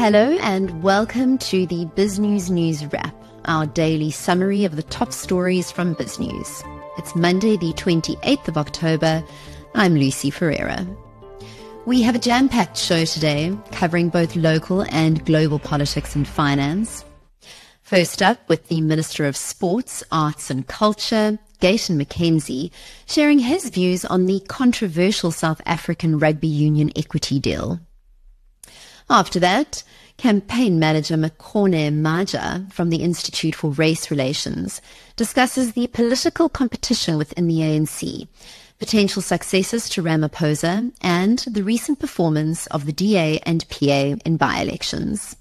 Hello and welcome to the BizNews News Wrap, our daily summary of the top stories from BizNews. It's Monday the 28th of October. I'm Lucy Ferreira. We have a jam-packed show today covering both local and global politics and finance. First up, with the Minister of Sports, Arts and Culture, Gayton McKenzie, sharing his views on the controversial South African rugby union equity deal. After that, campaign manager Makone Maja from the Institute for Race Relations discusses the political competition within the ANC, potential successors to Ramaphosa, and the recent performance of the DA and PA in by-elections.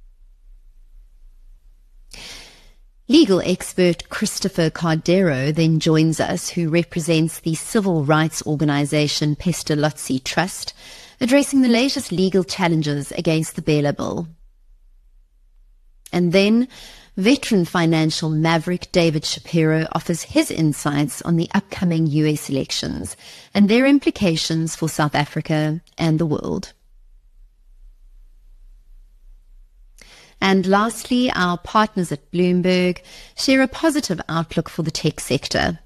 Legal expert Christopher Cardero then joins us, who represents the civil rights organisation Pestalozzi Trust, addressing the latest legal challenges against the Bela Bill. And then, veteran financial maverick David Shapiro offers his insights on the upcoming US elections and their implications for South Africa and the world. And lastly, our partners at Bloomberg share a positive outlook for the tech sector.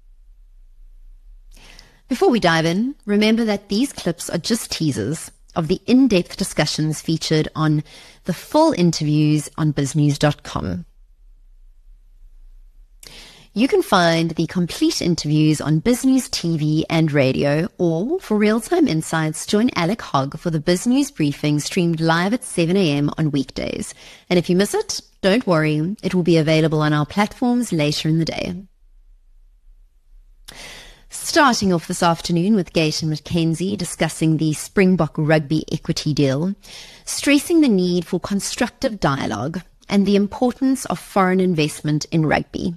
Before we dive in, remember that these clips are just teasers of the in-depth discussions featured on the full interviews on biznews.com. You can find the complete interviews on BizNews TV and radio, or for real-time insights, join Alec Hogg for the BizNews briefing streamed live at 7 a.m. on weekdays. And if you miss it, don't worry, it will be available on our platforms later in the day. Starting off this afternoon with Gayton McKenzie discussing the Springbok rugby equity deal, stressing the need for constructive dialogue and the importance of foreign investment in rugby.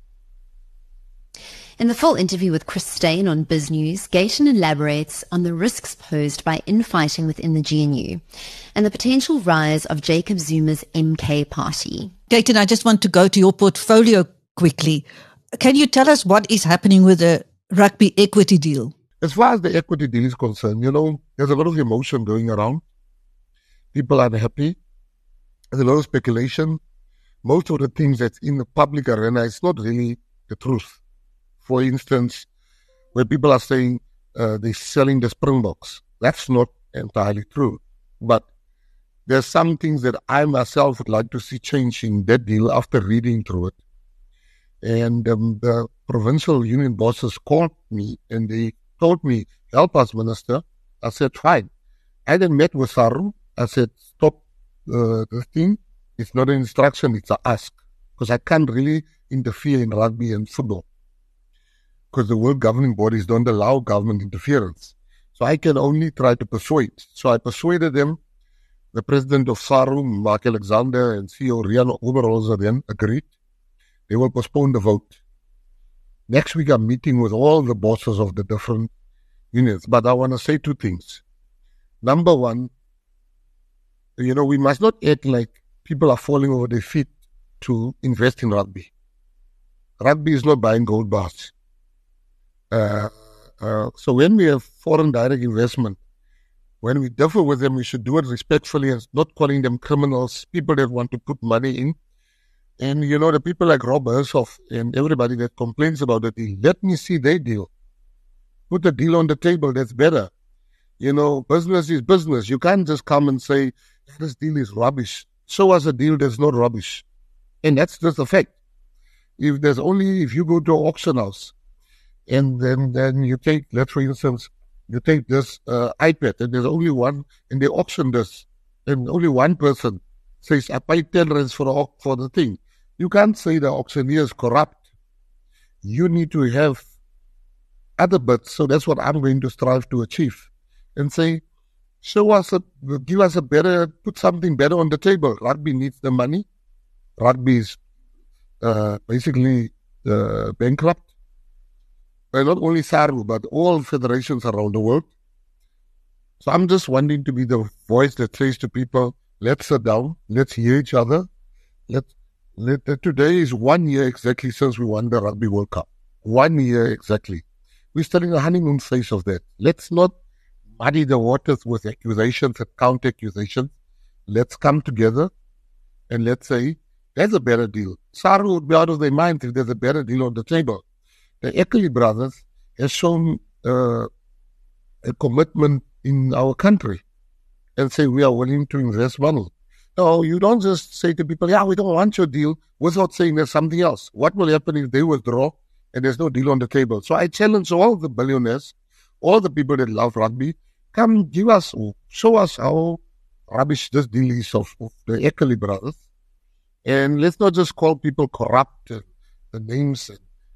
In the full interview with Chris Steyn on BizNews, Gayton elaborates on the risks posed by infighting within the GNU and the potential rise of Jacob Zuma's MK party. Gayton, I just want to go to your portfolio quickly. Can you tell us what is happening with the rugby equity deal? As far as the equity deal is concerned, there's a lot of emotion going around. People are unhappy. There's a lot of speculation. Most of the things that's in the public arena is not really the truth. For instance, where people are saying they're selling the Springboks, that's not entirely true. But there's some things that I myself would like to see change in that deal after reading through it. And the provincial union bosses called me and they told me, help us, Minister. I said, fine. I then met with Saru. I said, stop this thing. It's not an instruction, it's an ask. Because I can't really interfere in rugby and football. Because the world governing bodies don't allow government interference. So I can only try to persuade. So I persuaded them. The president of SARU, Mark Alexander, and CEO Rian Oberholzer then agreed. They will postpone the vote. Next week I'm meeting with all the bosses of the different unions. But I want to say two things. Number one, we must not act like people are falling over their feet to invest in rugby. Rugby is not buying gold bars. So when we have foreign direct investment, when we differ with them, we should do it respectfully and not calling them criminals, people that want to put money in. And, the people like Rob Hershoff and everybody that complains about the deal, let me see their deal. Put the deal on the table, that's better. Business is business. You can't just come and say, this deal is rubbish. Show us a deal that's not rubbish. And that's just a fact. If you go to an auction house, and then you take, for instance, you take this iPad, and there's only one, and they auction this, and only one person says, I paid 10 rands for the thing. You can't say the auctioneer is corrupt. You need to have other bids, so that's what I'm going to strive to achieve. And say, give us put something better on the table. Rugby needs the money. Rugby is basically bankrupt. And not only SARU, but all federations around the world. So I'm just wanting to be the voice that says to people, let's sit down, let's hear each other. Today is 1 year exactly since we won the Rugby World Cup. 1 year exactly. We're still in the honeymoon phase of that. Let's not muddy the waters with accusations and counter-accusations. let's come together and let's say, there's a better deal. SARU would be out of their mind if there's a better deal on the table. The Ekeli brothers has shown a commitment in our country and say we are willing to invest money. No, you don't just say to people, yeah, we don't want your deal without saying there's something else. What will happen if they withdraw and there's no deal on the table? So I challenge all the billionaires, all the people that love rugby, come give us, show us how rubbish this deal is of the Ekeli brothers. And let's not just call people corrupt and the names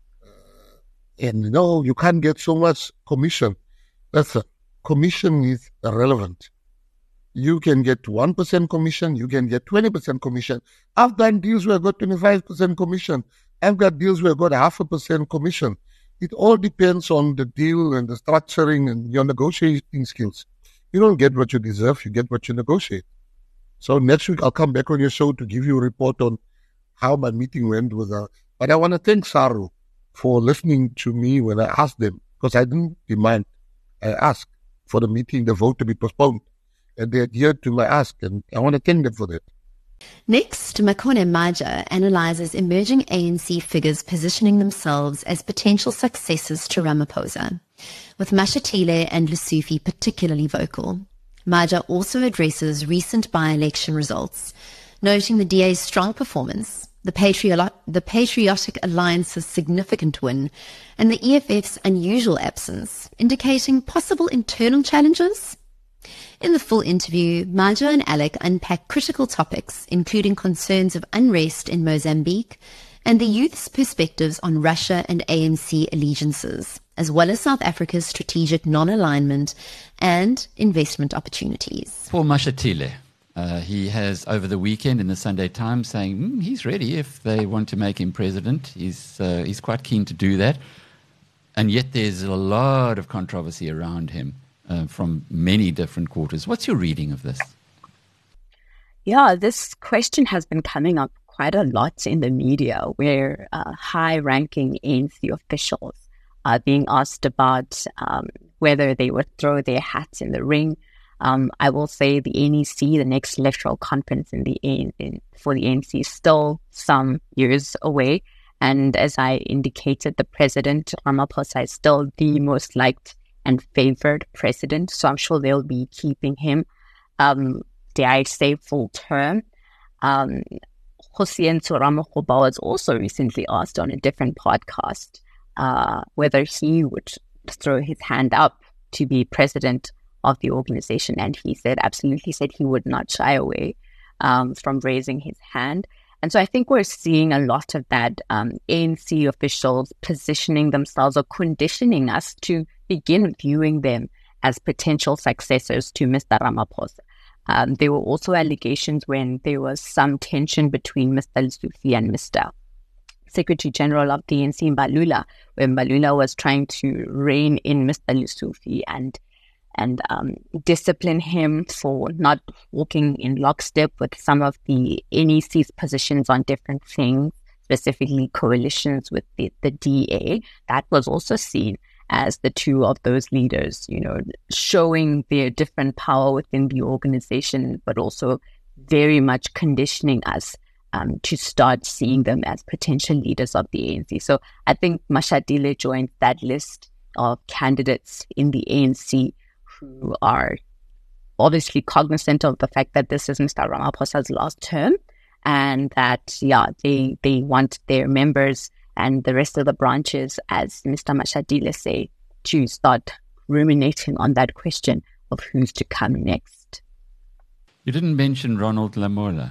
and you can't get so much commission. Listen, commission is irrelevant. You can get 1% commission, you can get 20% commission. I've done deals where I got 25% commission. I've got deals where I got 0.5% commission. It all depends on the deal and the structuring and your negotiating skills. You don't get what you deserve, you get what you negotiate. So next week I'll come back on your show to give you a report on how my meeting went with her. But I want to thank SARU for listening to me when I asked them, because I didn't demand. I asked for the meeting, the vote to be postponed. And they adhered to my ask, and I want to thank them for that. Next, Makone Maja analyzes emerging ANC figures positioning themselves as potential successors to Ramaphosa, with Mashatile and Lesufi particularly vocal. Maja also addresses recent by-election results, noting the DA's strong performance, the Patriotic Alliance's significant win, and the EFF's unusual absence, indicating possible internal challenges. In the full interview, Maja and Alec unpack critical topics, including concerns of unrest in Mozambique and the youth's perspectives on Russia and ANC allegiances, as well as South Africa's strategic non-alignment and investment opportunities. For Mashatile, he has, over the weekend in the Sunday Times, saying he's ready if they want to make him president. He's quite keen to do that. And yet there's a lot of controversy around him from many different quarters. What's your reading of this? Yeah, this question has been coming up quite a lot in the media, where high-ranking ANC officials are being asked about whether they would throw their hats in the ring. I will say the NEC, the next electoral conference for the ANC, is still some years away. And as I indicated, the president, Ramaphosa, is still the most liked and favored president. So I'm sure they'll be keeping him, dare I say, full term. Kgosientsho Ramokgopa was also recently asked on a different podcast whether he would throw his hand up to be president of the organization. And he said, absolutely said he would not shy away from raising his hand. And so I think we're seeing a lot of that, ANC officials positioning themselves or conditioning us to begin viewing them as potential successors to Mr. Ramaphosa. There were also allegations when there was some tension between Mr. Lesufi and Mr. Secretary General of the ANC, Mbalula, where Mbalula was trying to rein in Mr. Lesufi and discipline him for not walking in lockstep with some of the NEC's positions on different things, specifically coalitions with the DA. That was also seen as the two of those leaders, showing their different power within the organization, but also very much conditioning us to start seeing them as potential leaders of the ANC. So I think Mashatile joined that list of candidates in the ANC who are obviously cognizant of the fact that this is Mr. Ramaphosa's last term, and that, they want their members and the rest of the branches, as Mr. Mashatile say, to start ruminating on that question of who's to come next. You didn't mention Ronald Lamola.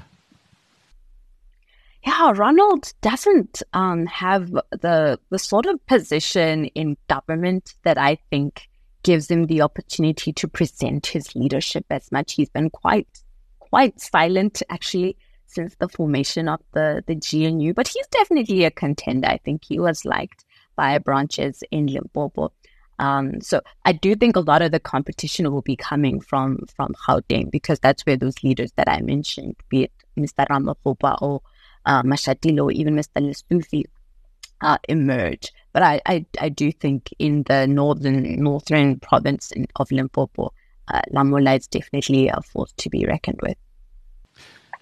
Yeah, Ronald doesn't have the sort of position in government that I think gives him the opportunity to present his leadership as much. He's been quite silent, actually, since the formation of the GNU, but he's definitely a contender. I think he was liked by branches in Limpopo. So I do think a lot of the competition will be coming from Gauteng, because that's where those leaders that I mentioned, be it Mr. Ramokgopa or Mashatile or even Mr. Lesufi, emerge. But I do think in the northern province of Limpopo, Lamola is definitely a force to be reckoned with.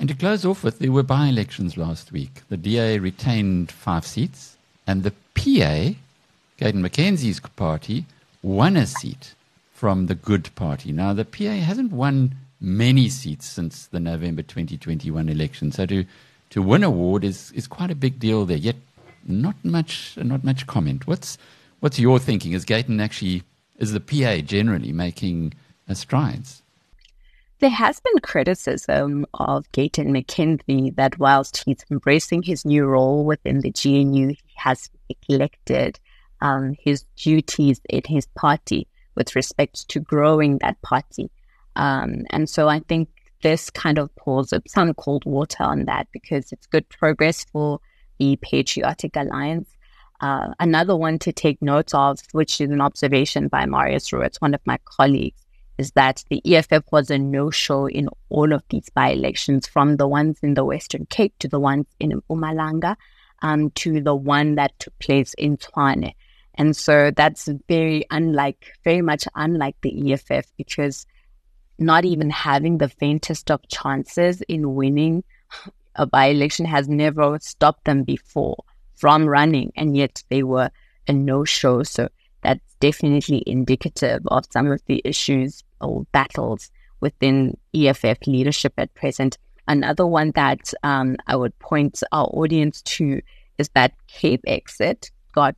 And to close off with, there were by-elections last week. The DA retained 5 seats, and the PA, Gayton McKenzie's party, won a seat from the Good Party. Now, the PA hasn't won many seats since the November 2021 election, so to win a ward is quite a big deal there. Yet, not much comment. What's your thinking? Is the PA generally making strides? There has been criticism of Gayton McKenzie that whilst he's embracing his new role within the GNU, he has neglected his duties in his party with respect to growing that party. And so I think this kind of pours up some cold water on that, because it's good progress for the Patriotic Alliance. Another one to take note of, which is an observation by Marius Ruiz, one of my colleagues, is that the EFF was a no-show in all of these by-elections, from the ones in the Western Cape to the ones in Mpumalanga, to the one that took place in Tshwane. And so that's very much unlike the EFF, because not even having the faintest of chances in winning a by-election has never stopped them before from running, and yet they were a no-show. So that's definitely indicative of some of the issues or battles within EFF leadership at present. Another one that I would point our audience to is that Cape Exit got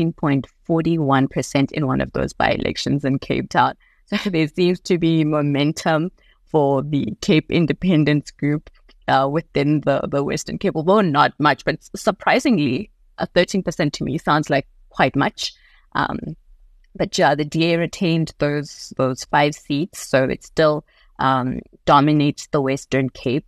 13.41% in one of those by-elections in Cape Town. So there seems to be momentum for the Cape Independence group within the Western Cape, although not much, but surprisingly, 13% to me sounds like quite much. But yeah, the DA retained those 5 seats, so it still dominates the Western Cape,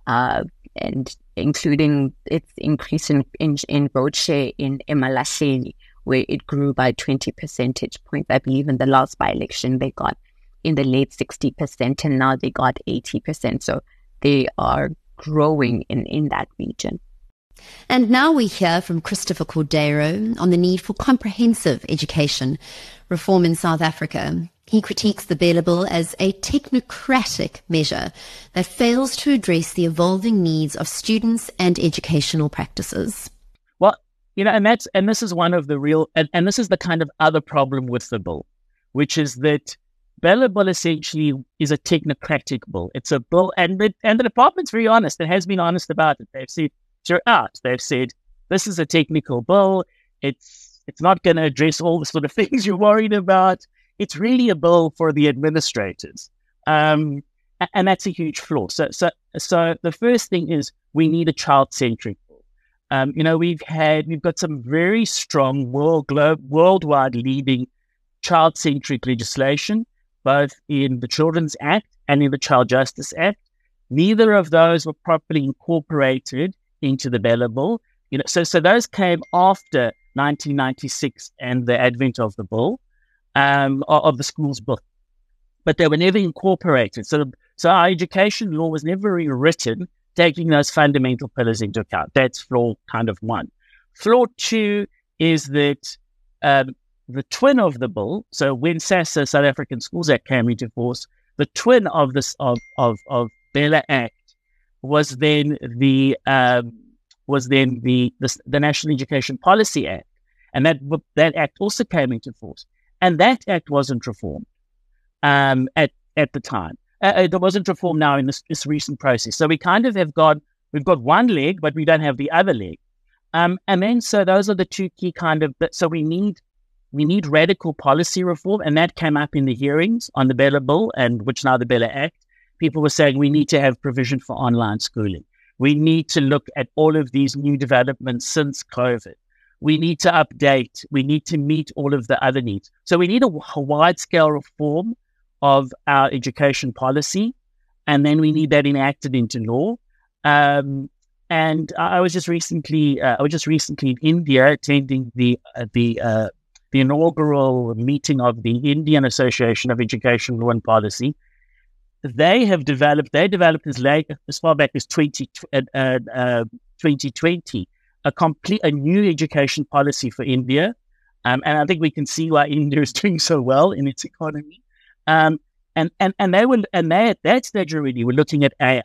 and including its increase in vote share in eMalahleni, where it grew by 20 percentage points. I believe in the last by-election they got in the late 60%, and now they got 80%. So they are growing in that region. And now we hear from Christopher Cordero on the need for comprehensive education reform in South Africa. He critiques the Bella Bill as a technocratic measure that fails to address the evolving needs of students and educational practices. Well, and this is one of the real, and this is the kind of other problem with the bill, which is that Bella Bill essentially is a technocratic bill. It's a bill, and the department's very honest. It has been honest about it. They've said throughout, they've said this is a technical bill. It's not going to address all the sort of things you're worried about. It's really a bill for the administrators, and that's a huge flaw. So the first thing is we need a child-centric bill. We've got some very strong worldwide leading child-centric legislation, both in the Children's Act and in the Child Justice Act. Neither of those were properly incorporated into the Bella Bill. So those came after 1996 and the advent of the bill, of the schools bill, but they were never incorporated. So our education law was never rewritten taking those fundamental pillars into account. That's flaw kind of 1. Flaw 2 is that the twin of the bill. So when SASSA, South African Schools Act, came into force, the twin of this of Bella Act was then the National Education Policy Act, and that act also came into force, and that act wasn't reformed at the time. It wasn't reformed now in this recent process. So we kind of we've got one leg, but we don't have the other leg. And then so those are the two key kind of. So we need radical policy reform, and that came up in the hearings on the Bella Bill, and which now the Bella Act. People were saying we need to have provision for online schooling. We need to look at all of these new developments since COVID. We need to update. We need to meet all of the other needs. So we need a wide-scale reform of our education policy, and then we need that enacted into law. And I was just recently in India attending the inaugural meeting of the Indian Association of Education Law and Policy. They developed as far back as 2020 a new education policy for India, and I think we can see why India is doing so well in its economy. And they at that stage already were looking at AI.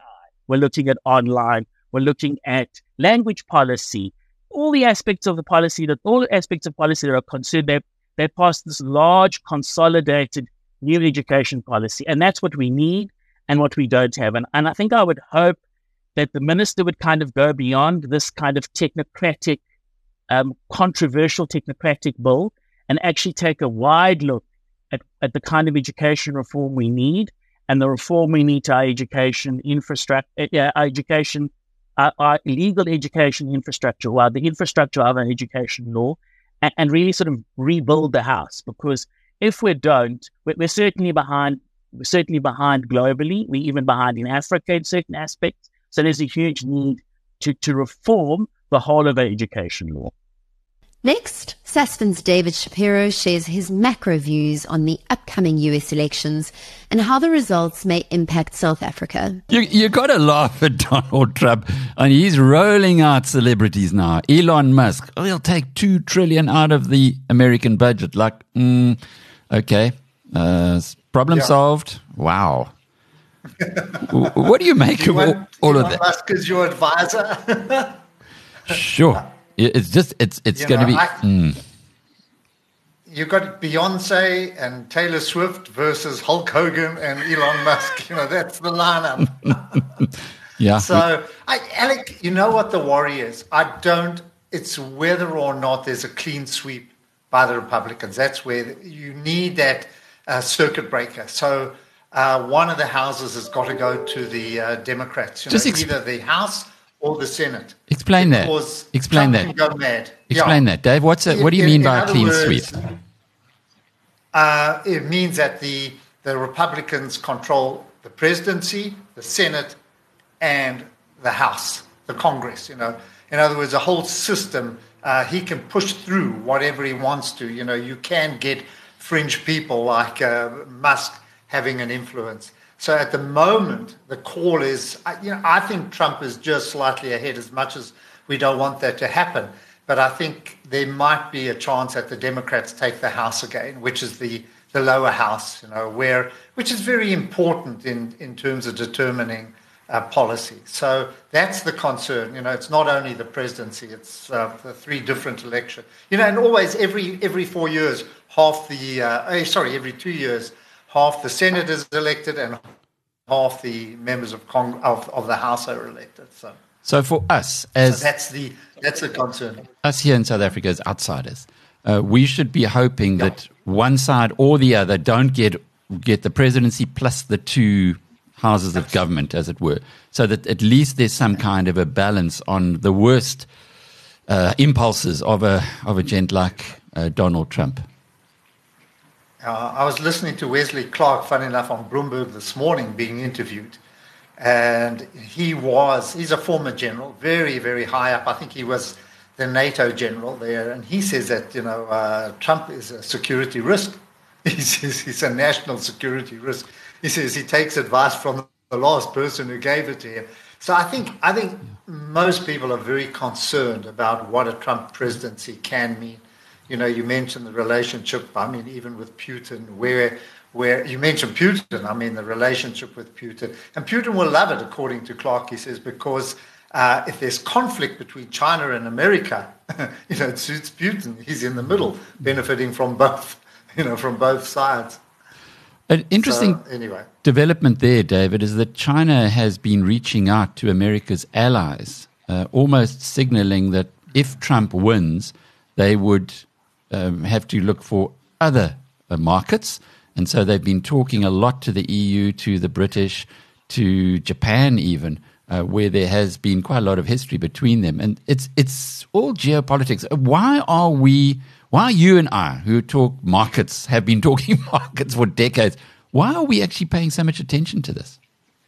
We're looking at online. We're looking at language policy. All the aspects of policy that are concerned, they passed this large, consolidated new education policy. And that's what we need and what we don't have. And I think I would hope that the minister would kind of go beyond this kind of technocratic, controversial technocratic bill and actually take a wide look at the kind of education reform we need and the reform we need to our education infrastructure, our legal education infrastructure, or the infrastructure of our education law, and really sort of rebuild the house. Because if we don't, we're certainly behind. We're certainly behind globally. We're even behind in Africa in certain aspects. So there's a huge need to reform the whole of our education law. Next, SASFIN's David Shapiro shares his macro views on the upcoming US elections and how the results may impact South Africa. You got to laugh at Donald Trump. And he's rolling out celebrities now. Elon Musk, he'll take $2 trillion out of the American budget. Like, okay, problem solved. Wow. What do you make of all of that? Musk is your advisor. Sure. It's going to be. You've got Beyonce and Taylor Swift versus Hulk Hogan and Elon Musk. That's the lineup. Yeah. So, Alec, you know what the worry is? It's whether or not there's a clean sweep by the Republicans. That's where you need that circuit breaker. So, one of the houses has got to go to the Democrats. Either the House or the Senate. Explain that. Explain that. Go mad. Explain that, Dave. What do you mean by a clean sweep? It means that the Republicans control the presidency, the Senate, and the House, the Congress. In other words, the whole system. He can push through whatever he wants to. You can get fringe people like Musk having an influence. So at the moment, the call is, I think Trump is just slightly ahead, as much as we don't want that to happen. But I think there might be a chance that the Democrats take the House again, which is the lower house, which is very important in terms of determining policy. So that's the concern. It's not only the presidency; it's the three different elections. And always every 4 years, every 2 years. Half the Senate is elected and half the members of the House are elected. So for us, that's the concern. Us here in South Africa as outsiders, we should be hoping that one side or the other don't get the presidency plus the two houses of government, as it were, so that at least there's some kind of a balance on the worst impulses of a gent like Donald Trump. I was listening to Wesley Clark, funny enough, on Bloomberg this morning being interviewed. And he's a former general, very, very high up. I think he was the NATO general there. And he says that, Trump is a security risk. He says he's a national security risk. He says he takes advice from the last person who gave it to him. So I think most people are very concerned about what a Trump presidency can mean. You mentioned the relationship, even with Putin, where you mentioned Putin, the relationship with Putin. And Putin will love it, according to Clark, he says, because if there's conflict between China and America, it suits Putin. He's in the middle, benefiting from both, from both sides. An interesting development there, David, is that China has been reaching out to America's allies, almost signaling that if Trump wins, they would have to look for other markets. And so they've been talking a lot to the EU, to the British, to Japan even, where there has been quite a lot of history between them. And it's all geopolitics. Why are you and I, who talk markets, have been talking markets for decades, why are we actually paying so much attention to this?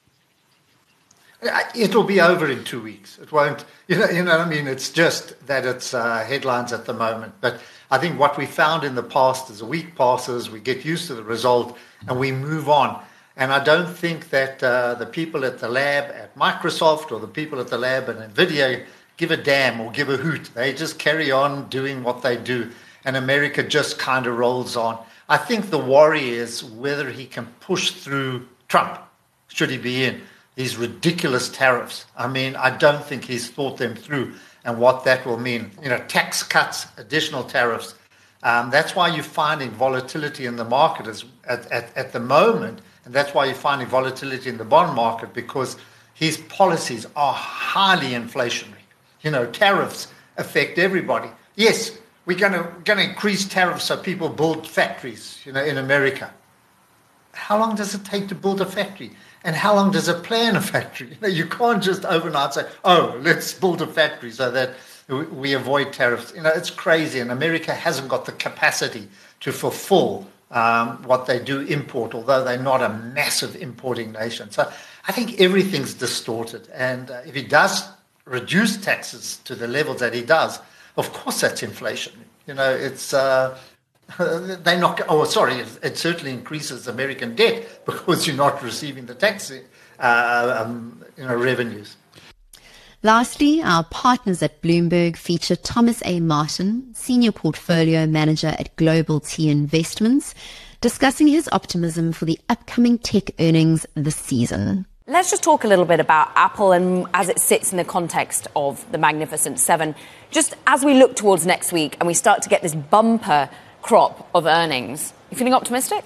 It'll be over in 2 weeks. It won't, It's just that it's headlines at the moment. But I think what we found in the past is a week passes, we get used to the result, and we move on. And I don't think that the people at the lab at Microsoft or the people at the lab at NVIDIA give a damn or give a hoot. They just carry on doing what they do. And America just kind of rolls on. I think the worry is whether he can push through Trump, should he be in. these ridiculous tariffs. I mean, I don't think he's thought them through and what that will mean. Tax cuts, additional tariffs. That's why you're finding volatility in the market at the moment, and that's why you're finding volatility in the bond market, because his policies are highly inflationary. Tariffs affect everybody. Yes, we're going to increase tariffs so people build factories, in America. How long does it take to build a factory? And how long does it plan a factory? You can't just overnight say, let's build a factory so that we avoid tariffs. It's crazy. And America hasn't got the capacity to fulfill what they do import, although they're not a massive importing nation. So I think everything's distorted. And if he does reduce taxes to the levels that he does, of course that's inflation. It's... they're not. It certainly increases American debt because you're not receiving the tax, revenues. Lastly, our partners at Bloomberg feature Thomas A. Martin, Senior Portfolio Manager at Global T Investments, discussing his optimism for the upcoming tech earnings this season. Let's just talk a little bit about Apple and as it sits in the context of the Magnificent Seven. Just as we look towards next week and we start to get this bumper crop of earnings, you feeling optimistic?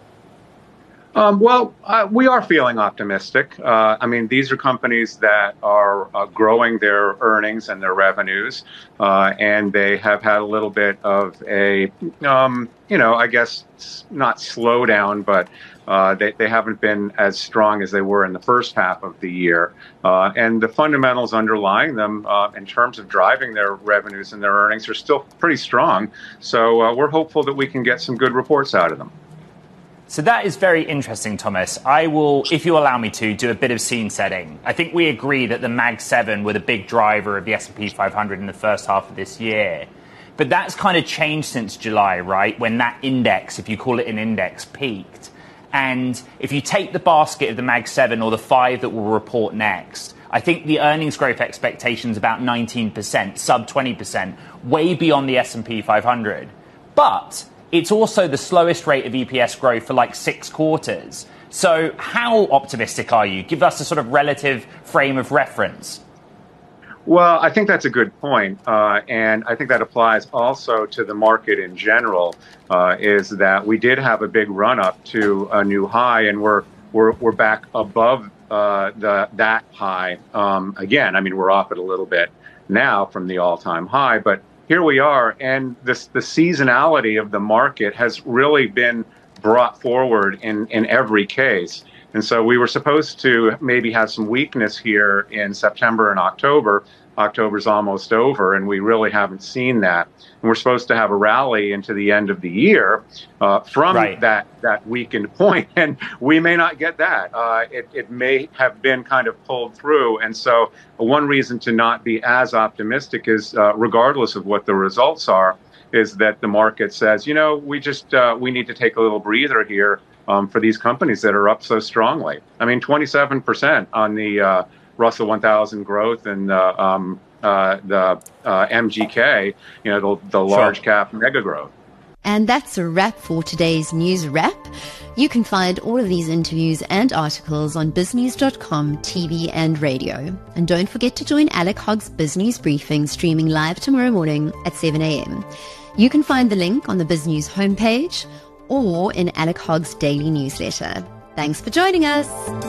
We are feeling optimistic. These are companies that are growing their earnings and their revenues, and they have had a little bit of a, I guess not slowdown, but they haven't been as strong as they were in the first half of the year. And the fundamentals underlying them in terms of driving their revenues and their earnings are still pretty strong. So we're hopeful that we can get some good reports out of them. So that is very interesting, Thomas. I will, if you allow me to, do a bit of scene setting. I think we agree that the Mag 7 were the big driver of the S&P 500 in the first half of this year. But that's kind of changed since July, right? When that index, if you call it an index, peaked. And if you take the basket of the Mag 7 or the 5 that will report next, I think the earnings growth expectation is about 19%, sub 20%, way beyond the S&P 500. But it's also the slowest rate of EPS growth for like 6 quarters. So how optimistic are you? Give us a sort of relative frame of reference. Well, I think that's a good point. And I think that applies also to the market in general, is that we did have a big run up to a new high, and we're back above that high. Again, we're off it a little bit now from the all-time high, but here we are, and the seasonality of the market has really been brought forward in every case. And so we were supposed to maybe have some weakness here in September and October. October's almost over, and we really haven't seen that. And we're supposed to have a rally into the end of the year from that weakened point, and we may not get that. It may have been kind of pulled through. And so one reason to not be as optimistic is, regardless of what the results are, is that the market says, we need to take a little breather here for these companies that are up so strongly. 27% on the Russell 1000 growth and the MGK, the large cap mega growth. And that's a wrap for today's News Wrap. You can find all of these interviews and articles on biznews.com, TV and radio. And don't forget to join Alec Hogg's Biznews Briefing, streaming live tomorrow morning at 7 a.m. You can find the link on the BizNews homepage or in Alec Hogg's daily newsletter. Thanks for joining us.